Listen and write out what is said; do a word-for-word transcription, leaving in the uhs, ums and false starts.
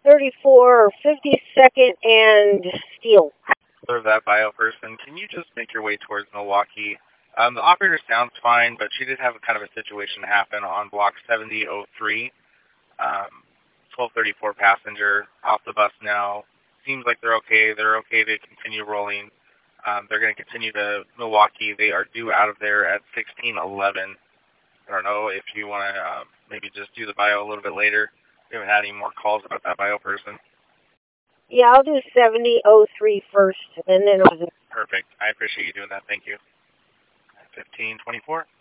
thirty-four, fifty-second, and Steel. Serve that bio person. Can you just make your way towards Milwaukee? Um, the operator sounds fine, but she did have a kind of a situation happen on block seventy oh three. Um, twelve thirty-four passenger off the bus now. Seems like they're okay. They're okay to continue rolling. Um, they're going to continue to Milwaukee. They are due out of there at sixteen eleven. I don't know if you want to uh, maybe just do the bio a little bit later. We haven't had any more calls about that bio person. Yeah, I'll do seventy oh three first, and then I'll... Perfect. I appreciate you doing that. Thank you. fifteen twenty-four.